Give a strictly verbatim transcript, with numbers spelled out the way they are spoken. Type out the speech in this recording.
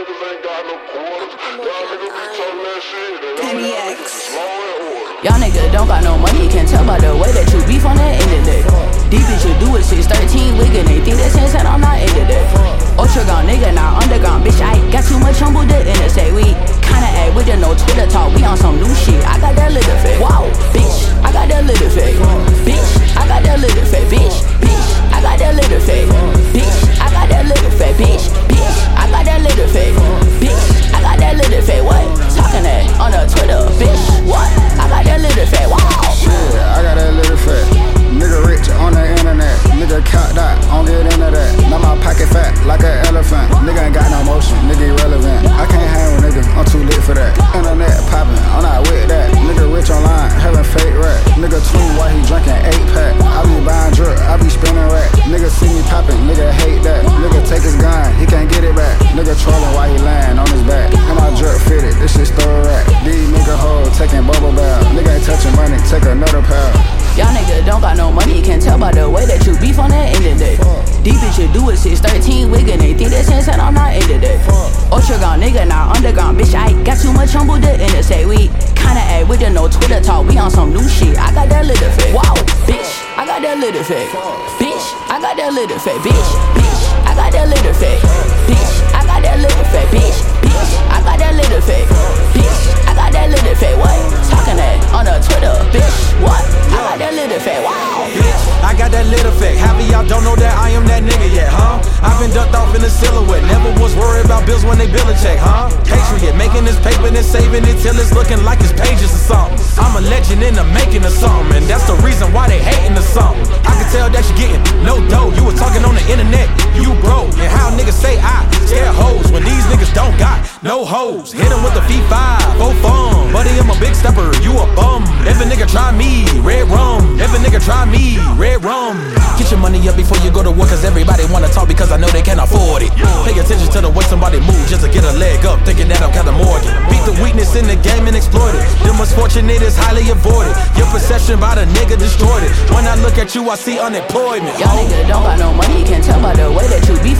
niggas ain't got no quarters. Y'all niggas be talking that shit. Penny X. Y'all nigga don't got no money, can tell by the way that you beef on that internet. Deep bitch, you do it six thirteen wiggin', they think that sense that I'm not into that. Ultra gone nigga, now underground, bitch, I got too much humble to interstate. We kinda act with the no Twitter talk, we on some new shit. I got that little fake, wow, bitch, I got that little fake. Bitch, I got that little fake, bitch, bitch, I got that little fake. Bitch, I got that little fake, bitch, bitch, I got that little fake. Bitch, I got that little fake, what? Talking that on the Twitter, bitch, what? I got that little fake, wow. Shit, I got that little fat. Nigga rich on the internet. Nigga cocked out, I don't get into that. Now my pocket fat like an elephant. Nigga ain't got no motion, nigga irrelevant. I can't hang with nigga, I'm too lit for that. Internet poppin', I'm not with that. Nigga rich online, having fake rap. Nigga tweet while he drinking eight pack. I be buying drip, I be spinning rack. Nigga see me poppin', nigga hate that. Nigga take his gun, he can't get it back. Nigga trolling while he layin' on his back. And my drip fitted, this shit store rack. These nigga hoes taking bubble bath. Nigga ain't touching money, take another pal. Y'all nigga don't got no money, can tell by the way that you beef on that internet. Deep bitch, you do it six thirteen wiggin', they think that sense that I'm not into that. Ultra gone nigga, now underground, bitch, I got too much humble to interstate. We kinda act with the no Twitter talk, we on some new shit. I got that little fake, wow, bitch, I got that little fake. Bitch, I got that little fake, bitch, bitch, I got that little fake. Bitch, I got that little fake, bitch, bitch, I got that little fake. Bitch, I got that little fake, what? Talking that on the Twitter, bitch, what? I got that little fake, wow. Bitch, I got that little fake. Half of y'all don't know that I am that nigga yet, huh? I've been ducked off in the silhouette. Never was worried about bills when they bill a check, huh? Patriot, making this paper and saving it till it's looking like it's pages or something. I'm a legend in the making of something, and that's the reason why they hating or something. I can tell that you getting no dough. You was talking on the internet, you broke. And how niggas say I scare hoes when these niggas don't got no hoes. Hit them with the V five, go fun. Buddy, I'm a big stepper, you a bum. If a nigga try me, red rum. If a nigga try me, red rum. Get your money up before you go to work, cause everybody wanna talk because I know they can't afford it. Pay attention to the way somebody move just to get a leg up, thinking that I'm kinda Morgan. Beat the weakness in the game and exploit it. The misfortunate is highly avoided. Your perception by the nigga destroyed it. When I look at you, I see unemployment. Y'all nigga don't got no money, can tell by the way that you beef